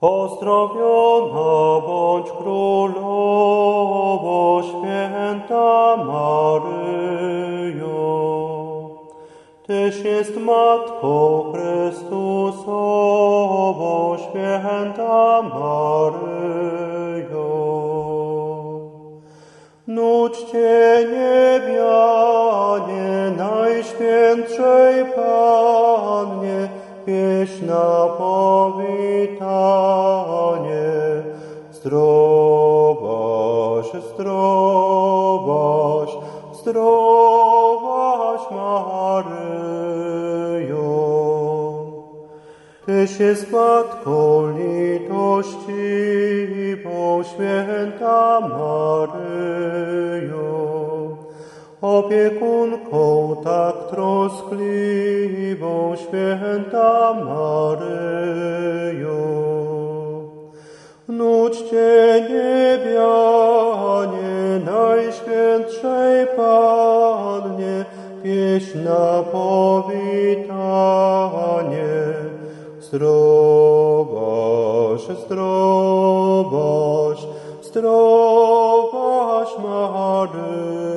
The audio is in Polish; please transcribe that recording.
Pozdrowiona bądź Królowo, święta Maryjo. Tyś jest Matką Chrystusową, święta Maryjo. Nudźcie niebianie, Najświętszej Pannie, pieśń na powitanie. Zdrowaś, zdrowaś, zdrowaś Maryjo. Tyś jest Matką litościwą, święta Maryjo. Opiekunką tak troskliwą, święta Maryjo. Nudźcie niebianie, Najświętszej Pannie, pieśń na powitanie. Zdrowaś, zdrowaś, zdrowaś Maryjo.